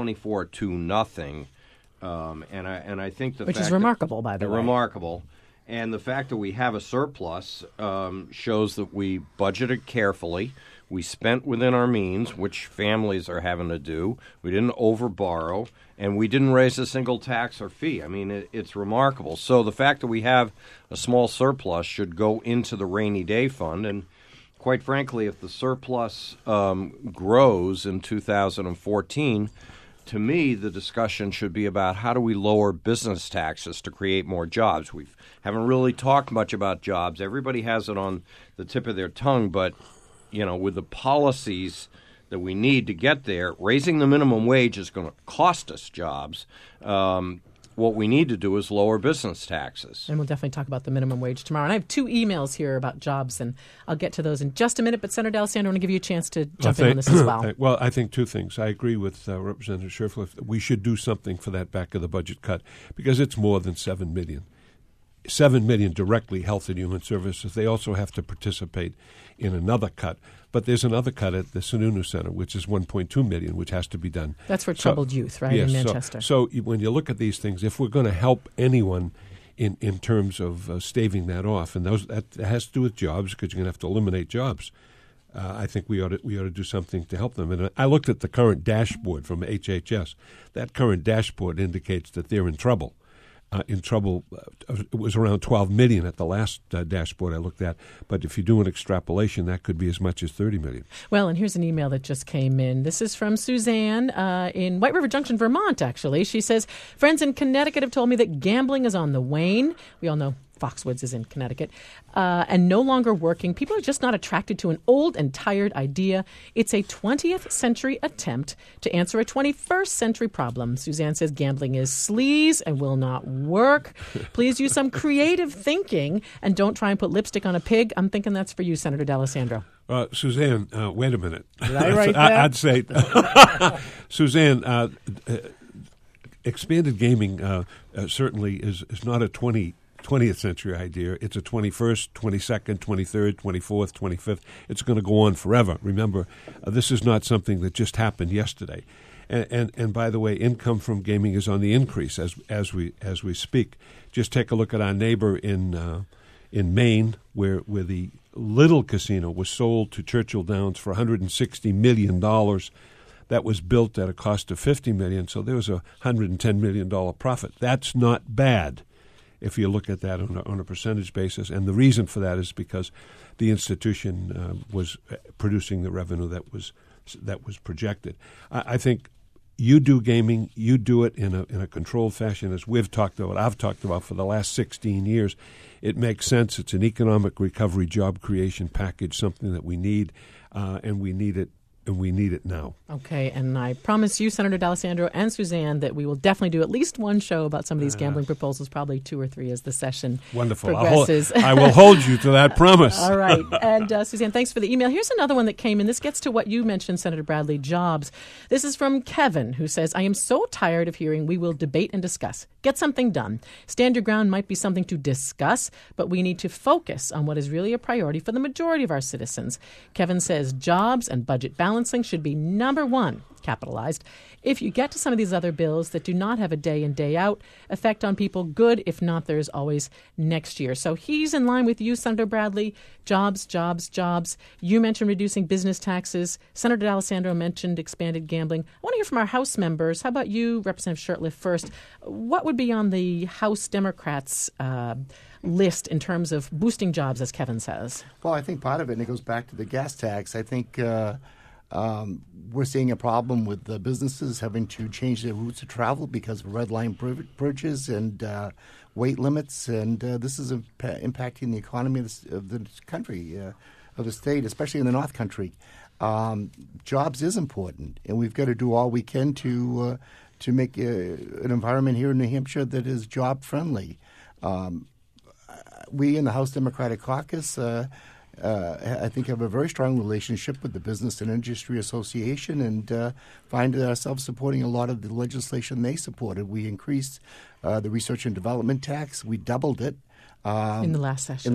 Speaker 3: 24-0. And I think
Speaker 2: which is remarkable, by the way.
Speaker 3: Remarkable. And the fact that we have a surplus shows that we budgeted carefully. We spent within our means, which families are having to do. We didn't overborrow, and we didn't raise a single tax or fee. I mean, it's remarkable. So the fact that we have a small surplus should go into the rainy day fund. And quite frankly, if the surplus grows in 2014, to me, the discussion should be about how do we lower business taxes to create more jobs. We haven't really talked much about jobs. Everybody has it on the tip of their tongue, but with the policies that we need to get there, raising the minimum wage is going to cost us jobs. What we need to do is lower business taxes.
Speaker 2: And we'll definitely talk about the minimum wage tomorrow. And I have 2 emails here about jobs, and I'll get to those in just a minute. But Senator D'Alessandro, I want to give you a chance to jump in on this as well.
Speaker 4: Well, I think 2 things. I agree with Representative Scherfler. We should do something for that back of the budget cut because it's more than $7 million. $7 million directly Health and Human Services. They also have to participate in another cut. But there's another cut at the Sununu Center, which is $1.2 million, which has to be done.
Speaker 2: That's for troubled youth, right,
Speaker 4: yes,
Speaker 2: in Manchester.
Speaker 4: So when you look at these things, if we're going to help anyone in terms of staving that off, and that has to do with jobs because you're going to have to eliminate jobs, I think we ought to do something to help them. And I looked at the current dashboard from HHS. That current dashboard indicates that they're in trouble. It was around $12 million at the last dashboard I looked at. But if you do an extrapolation, that could be as much as $30 million.
Speaker 2: Well, and here's an email that just came in. This is from Suzanne in White River Junction, Vermont, actually. She says, friends in Connecticut have told me that gambling is on the wane. We all know Foxwoods is in Connecticut, and no longer working. People are just not attracted to an old and tired idea. It's a 20th century attempt to answer a 21st century problem. Suzanne says gambling is sleaze and will not work. Please use some creative thinking and don't try and put lipstick on a pig. I'm thinking that's for you, Senator D'Alessandro.
Speaker 4: Suzanne, wait a minute.
Speaker 6: Did I write that?
Speaker 4: I'd say, Suzanne, expanded gaming certainly is not a 21st 20th century idea. It's a 21st, 22nd, 23rd, 24th, 25th. It's going to go on forever. Remember, this is not something that just happened yesterday. And by the way, income from gaming is on the increase as we speak. Just take a look at our neighbor in Maine, where the little casino was sold to Churchill Downs for $160 million. That was built at a cost of $50 million, so there was a $110 million profit. That's not bad if you look at that on a percentage basis. And the reason for that is because the institution was producing the revenue that was projected. I think you do gaming, you do it in a controlled fashion, as I've talked about for the last 16 years. It makes sense. It's an economic recovery, job creation package, something that we need, and we need it. And we need it now.
Speaker 2: Okay, and I promise you, Senator D'Alessandro and Suzanne, that we will definitely do at least one show about some of these gambling proposals, probably 2 or 3 as the session progresses.
Speaker 4: I will hold you to that promise.
Speaker 2: All right. And Suzanne, thanks for the email. Here's another one that came in. This gets to what you mentioned, Senator Bradley, jobs. This is from Kevin, who says, I am so tired of hearing we will debate and discuss. Get something done. Stand your ground might be something to discuss, but we need to focus on what is really a priority for the majority of our citizens. Kevin says jobs and budget balancing should be number 1, capitalized. If you get to some of these other bills that do not have a day in, day out effect on people, good. If not, there's always next year. So he's in line with you, Senator Bradley. Jobs, jobs, jobs. You mentioned reducing business taxes. Senator D'Alessandro mentioned expanded gambling. I want to hear from our House members. How about you, Representative Shurtleff, first? What would be on the House Democrats' list in terms of boosting jobs, as Kevin says?
Speaker 5: Well, I think part of it, and it goes back to the gas tax, I think we're seeing a problem with the businesses having to change their routes of travel because of red line bridges and weight limits, and this is impacting the economy of the country, of the state, especially in the North Country. Jobs is important, and we've got to do all we can to make an environment here in New Hampshire that is job friendly. We in the House Democratic Caucus I think have a very strong relationship with the Business and Industry Association and find ourselves supporting a lot of the legislation they supported. We increased the research and development tax. We doubled it.
Speaker 2: In the last session.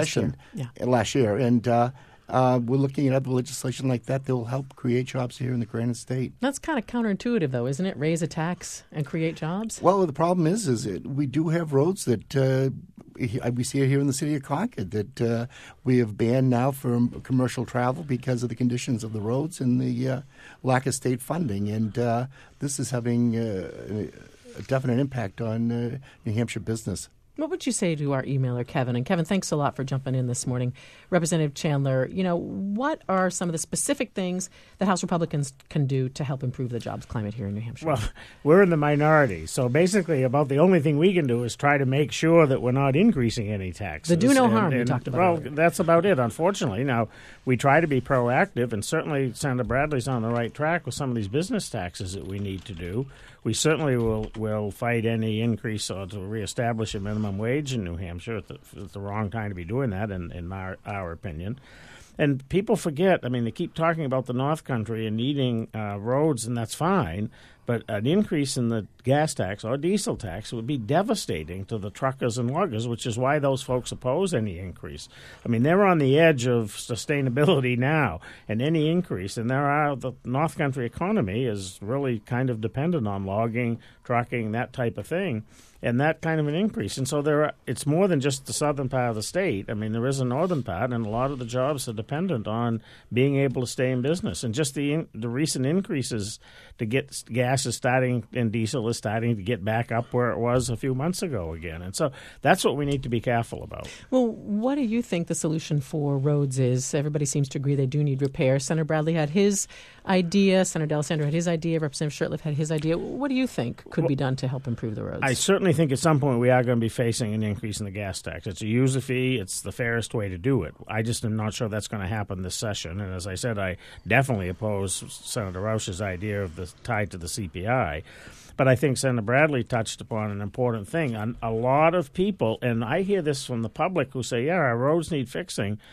Speaker 5: Last year. And we're looking at other legislation like that will help create jobs here in the Granite State.
Speaker 2: That's kind of counterintuitive, though, isn't it? Raise a tax and create jobs?
Speaker 5: Well, the problem is we do have roads that we see it here in the city of Concord that we have banned now from commercial travel because of the conditions of the roads and the lack of state funding. And this is having a definite impact on New Hampshire business.
Speaker 2: What would you say to our emailer, Kevin? And Kevin, thanks a lot for jumping in this morning. Representative Chandler, what are some of the specific things that House Republicans can do to help improve the jobs climate here in New Hampshire?
Speaker 6: Well, we're in the minority. So basically about the only thing we can do is try to make sure that we're not increasing any taxes.
Speaker 2: The do no harm you talked about.
Speaker 6: Well,
Speaker 2: earlier.
Speaker 6: That's about it, unfortunately. Now, we try to be proactive, and certainly Senator Bradley's on the right track with some of these business taxes that we need to do. We certainly will fight any increase or to reestablish a minimum wage in New Hampshire. It's the wrong time to be doing that, in our opinion. And people forget, they keep talking about the North Country and needing roads, and that's fine. But an increase in the gas tax or diesel tax would be devastating to the truckers and loggers, which is why those folks oppose any increase. They're on the edge of sustainability now, and any increase, and the North Country economy is really kind of dependent on logging, trucking, that type of thing, and that kind of an increase. And so it's more than just the southern part of the state. There is a northern part, and a lot of the jobs are dependent on being able to stay in business. And just the recent increases to get gas is starting, and diesel is starting to get back up where it was a few months ago again. And so that's what we need to be careful about.
Speaker 2: Well, what do you think the solution for roads is? Everybody seems to agree they do need repair. Senator Bradley had his idea. Senator D'Alessandro had his idea. Representative Shurtleff had his idea. What do you think could be done to help improve the roads?
Speaker 6: I certainly think at some point we are going to be facing an increase in the gas tax. It's a user fee. It's the fairest way to do it. I just am not sure that's going to happen this session. And as I said, I definitely oppose Senator Roush's idea of the tied to the CPI. But I think Senator Bradley touched upon an important thing. A lot of people, and I hear this from the public, who say, yeah, our roads need fixing.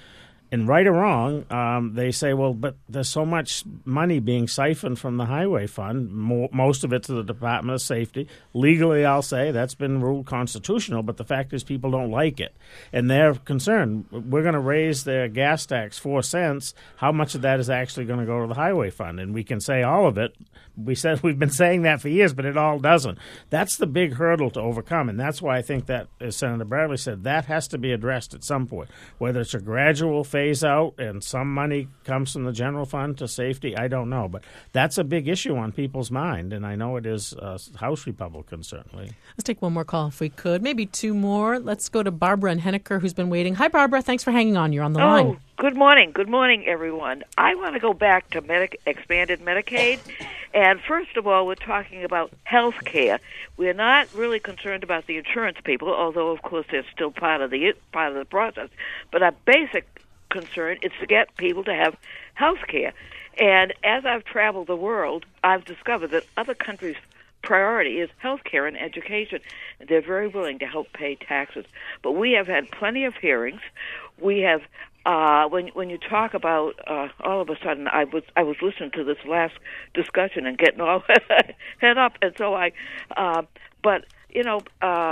Speaker 6: And right or wrong, they say, well, but there's so much money being siphoned from the highway fund, most of it to the Department of Safety. Legally, I'll say that's been ruled constitutional, but the fact is people don't like it. And they're concerned. We're going to raise their gas tax 4 cents. How much of that is actually going to go to the highway fund? And we can say all of it. We've been saying that for years, but it all doesn't. That's the big hurdle to overcome, and that's why I think that, as Senator Bradley said, that has to be addressed at some point. Whether it's a gradual phase out and some money comes from the general fund to safety, I don't know. But that's a big issue on people's mind, and I know it is House Republicans, certainly.
Speaker 2: Let's take one more call if we could, maybe two more. Let's go to Barbara and Henniker, who's been waiting. Hi, Barbara. Thanks for hanging on. You're on the line.
Speaker 11: Good morning. Good morning, everyone. I want to go back to expanded Medicaid. And first of all, we're talking about health care. We're not really concerned about the insurance people, although, of course, they're still part of the process. But our basic concern is to get people to have health care. And as I've traveled the world, I've discovered that other countries' priority is health care and education. They're very willing to help pay taxes. But we have had plenty of hearings. We have when you talk about all of a sudden, I was listening to this last discussion and getting all head up, and so but you know,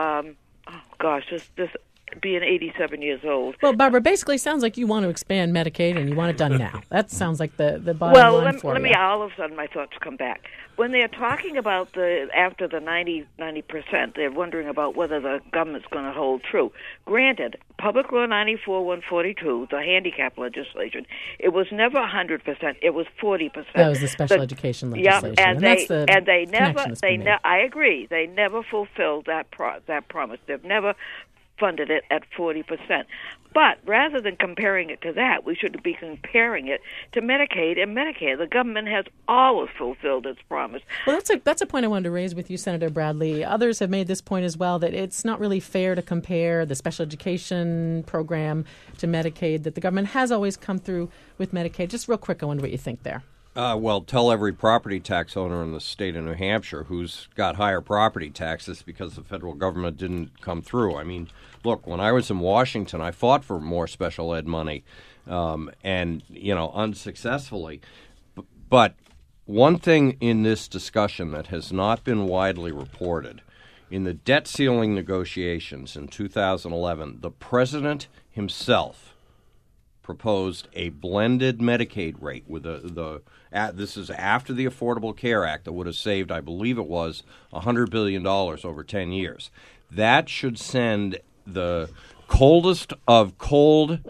Speaker 11: this being 87 years old.
Speaker 2: Well, Barbara, basically sounds like you want to expand Medicaid and you want it done now. That sounds like the bottom line for you.
Speaker 11: Let me all of a sudden my thoughts come back. When they're talking about after the 90%, they're wondering about whether the government's going to hold true. Granted, Public Law 94-142, the handicap legislation, it was never 100%. It was 40%.
Speaker 2: That was the special education legislation.
Speaker 11: Yeah,
Speaker 2: and
Speaker 11: they never. I agree. They never fulfilled that promise. They've never funded it at 40%. But rather than comparing it to that, we should be comparing it to Medicaid and Medicare. The government has always fulfilled its promise.
Speaker 2: Well, that's a point I wanted to raise with you, Senator Bradley. Others have made this point as well, that it's not really fair to compare the special education program to Medicaid, that the government has always come through with Medicaid. Just real quick, I wonder what you think there.
Speaker 3: Well, tell every property tax owner in the state of New Hampshire who's got higher property taxes because the federal government didn't come through. I mean, look, when I was in Washington, I fought for more special ed money, and, unsuccessfully. But one thing in this discussion that has not been widely reported, in the debt ceiling negotiations in 2011, the president himself proposed a blended Medicaid rate with this is after the Affordable Care Act that would have saved, I believe it was, $100 billion over 10 years. That should send the coldest of cold,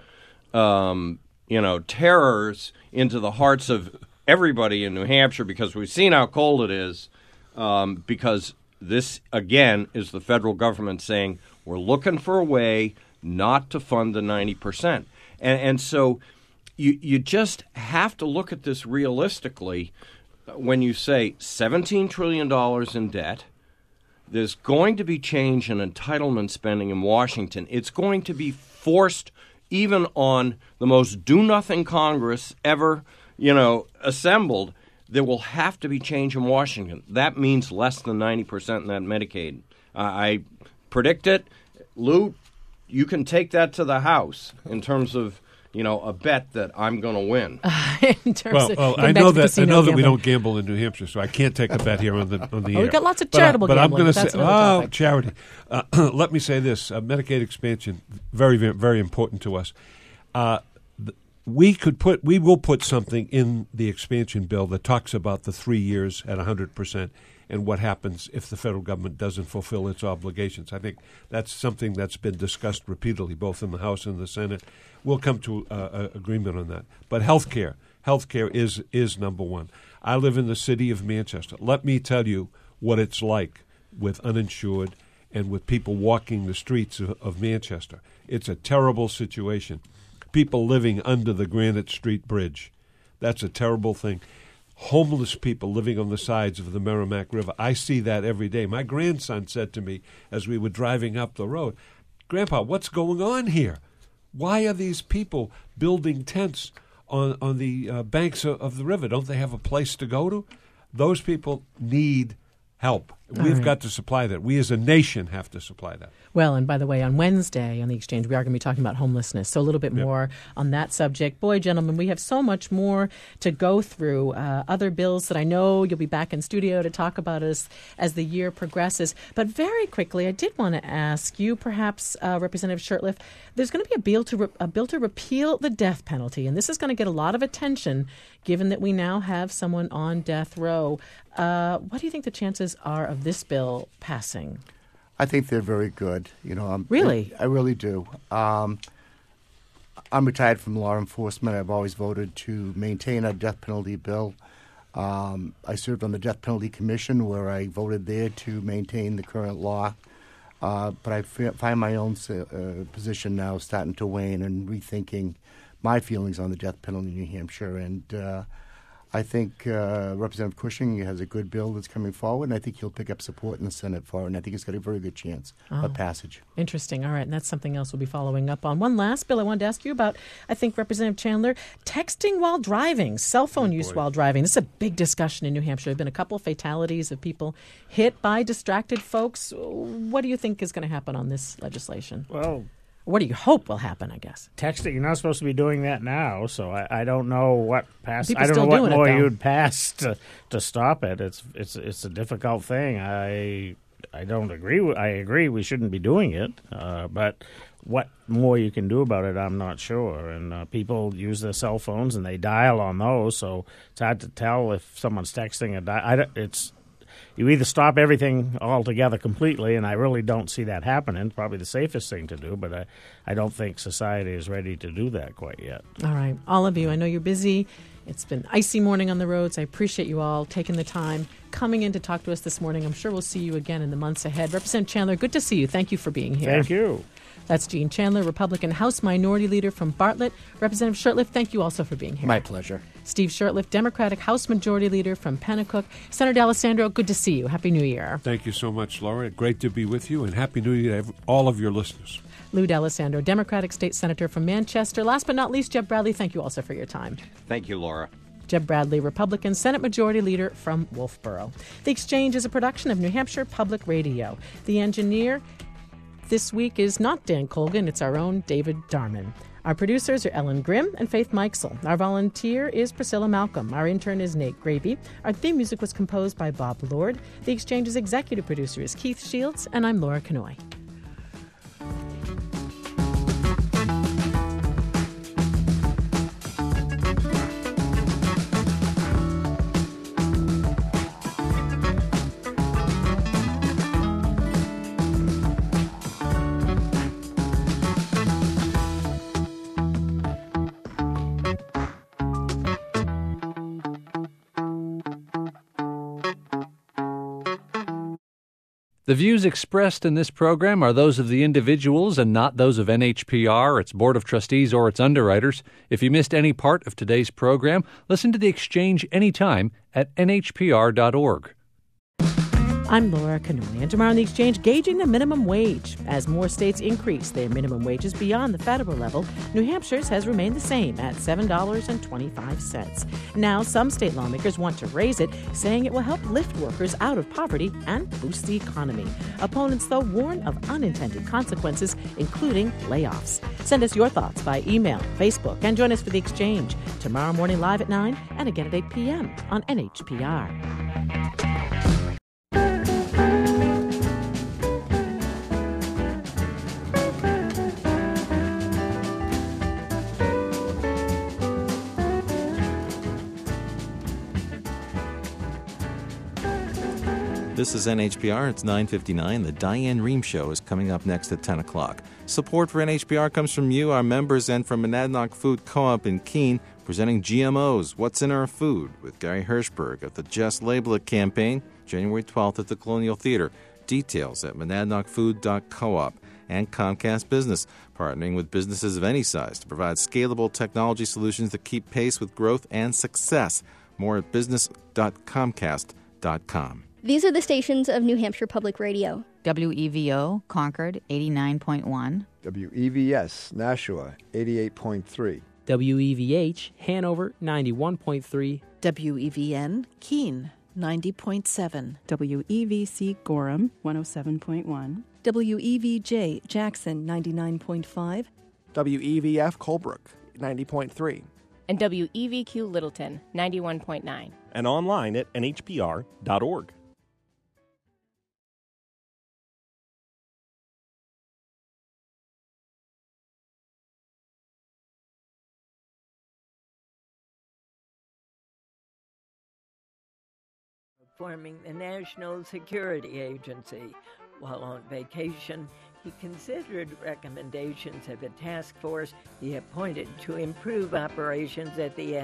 Speaker 3: terrors into the hearts of everybody in New Hampshire, because we've seen how cold it is, because this, again, is the federal government saying we're looking for a way not to fund the 90%. And so you just have to look at this realistically when you say $17 trillion in debt. There's going to be change in entitlement spending in Washington. It's going to be forced even on the most do-nothing Congress ever, assembled. There will have to be change in Washington. That means less than 90% in that Medicaid. I predict it. Lou, you can take that to the House in terms of, a bet that I'm going to win.
Speaker 4: I know that we don't gamble in New Hampshire, so I can't take a bet here on the air.
Speaker 2: We've got lots of charitable gambling.
Speaker 4: But I'm going to say, charity. Let me say this: Medicaid expansion, very, very, very important to us. We will put something in the expansion bill that talks about the 3 years at 100%. And what happens if the federal government doesn't fulfill its obligations. I think that's something that's been discussed repeatedly, both in the House and the Senate. We'll come to agreement on that. But health care is number one. I live in the city of Manchester. Let me tell you what it's like with uninsured and with people walking the streets of Manchester. It's a terrible situation. People living under the Granite Street Bridge. That's a terrible thing. Homeless people living on the sides of the Merrimack River. I see that every day. My grandson said to me as we were driving up the road, "Grandpa, what's going on here? Why are these people building tents on the banks of the river? Don't they have a place to go to?" Those people need help, We've got to supply that. We as a nation have to supply that.
Speaker 2: Well, and by the way, on Wednesday on the Exchange, we are going to be talking about homelessness. So a little bit more on that subject. Boy, gentlemen, we have so much more to go through. Other bills that I know you'll be back in studio to talk about as the year progresses. But very quickly, I did want to ask you, perhaps, Representative Shurtleff, there's going to be a bill to repeal the death penalty. And this is going to get a lot of attention, given that we now have someone on death row. What do you think the chances are of this bill passing?
Speaker 5: I think they're very good.
Speaker 2: Really?
Speaker 5: I really do. I'm retired from law enforcement. I've always voted to maintain a death penalty bill. I served on the Death Penalty Commission, where I voted there to maintain the current law. But I find my own position now starting to wane and rethinking my feelings on the death penalty in New Hampshire. And I think Representative Cushing has a good bill that's coming forward, and I think he'll pick up support in the Senate for it, and I think it's got a very good chance of passage.
Speaker 2: Interesting. All right, and that's something else we'll be following up on. One last bill I wanted to ask you about, I think, Representative Chandler, texting while driving, cell phone use while driving. This is a big discussion in New Hampshire. There have been a couple of fatalities of people hit by distracted folks. What do you think is going to happen on this legislation?
Speaker 6: Well,
Speaker 2: what do you hope will happen, I guess?
Speaker 6: Texting, you're not supposed to be doing that now, so I don't know what pass.
Speaker 2: People
Speaker 6: I don't know
Speaker 2: still
Speaker 6: what
Speaker 2: doing
Speaker 6: more
Speaker 2: it, though.
Speaker 6: you'd pass to stop it. It's a difficult thing. I don't agree. I agree we shouldn't be doing it, but what more you can do about it, I'm not sure. And people use their cell phones and they dial on those, so it's hard to tell if someone's texting you either stop everything altogether completely, and I really don't see that happening. Probably the safest thing to do, but I don't think society is ready to do that quite yet.
Speaker 2: All right. All of you, I know you're busy. It's been an icy morning on the roads. I appreciate you all taking the time, coming in to talk to us this morning. I'm sure we'll see you again in the months ahead. Representative Chandler, good to see you. Thank you for being here.
Speaker 6: Thank you.
Speaker 2: That's Gene Chandler, Republican House Minority Leader from Bartlett. Representative Shurtleff, thank you also for being here.
Speaker 12: My pleasure.
Speaker 2: Steve Shurtleff, Democratic House Majority Leader from Pennacook. Senator D'Alessandro, good to see you. Happy New Year.
Speaker 4: Thank you so much, Laura. Great to be with you, and Happy New Year to all of your listeners.
Speaker 2: Lou D'Alessandro, Democratic State Senator from Manchester. Last but not least, Jeb Bradley, thank you also for your time.
Speaker 3: Thank you, Laura.
Speaker 2: Jeb Bradley, Republican Senate Majority Leader from Wolfboro. The Exchange is a production of New Hampshire Public Radio. The engineer this week is not Dan Colgan, it's our own David Darman. Our producers are Ellen Grimm and Faith Mikesell. Our volunteer is Priscilla Malcolm. Our intern is Nate Gravy. Our theme music was composed by Bob Lord. The Exchange's executive producer is Keith Shields, and I'm Laura Kanoy.
Speaker 1: The views expressed in this program are those of the individuals and not those of NHPR, its Board of Trustees, or its underwriters. If you missed any part of today's program, listen to The Exchange anytime at nhpr.org.
Speaker 2: I'm Laura Kanoy, and tomorrow on The Exchange, gauging the minimum wage. As more states increase their minimum wages beyond the federal level, New Hampshire's has remained the same at $7.25. Now, some state lawmakers want to raise it, saying it will help lift workers out of poverty and boost the economy. Opponents, though, warn of unintended consequences, including layoffs. Send us your thoughts by email, Facebook, and join us for The Exchange tomorrow morning live at 9 and again at 8 p.m. on NHPR.
Speaker 7: This is NHPR. It's 9:59. The Diane Rehm Show is coming up next at 10 o'clock. Support for NHPR comes from you, our members, and from Monadnock Food Co-op in Keene, presenting GMOs, What's in Our Food, with Gary Hirschberg at the Just Label It campaign, January 12th at the Colonial Theater. Details at monadnockfood.coop. And Comcast Business, partnering with businesses of any size to provide scalable technology solutions that keep pace with growth and success. More at business.comcast.com.
Speaker 13: These are the stations of New Hampshire Public Radio.
Speaker 14: WEVO, Concord, 89.1.
Speaker 15: WEVS, Nashua, 88.3.
Speaker 16: WEVH, Hanover, 91.3.
Speaker 17: WEVN, Keene,
Speaker 12: 90.7.
Speaker 16: WEVC Gorham 107.1.
Speaker 12: WEVJ Jackson 99.5.
Speaker 17: WEVF Colebrook 90.3.
Speaker 18: And WEVQ Littleton 91.9.
Speaker 19: And online at nhpr.org.
Speaker 10: Forming the National Security Agency. While on vacation, he considered recommendations of a task force he appointed to improve operations at the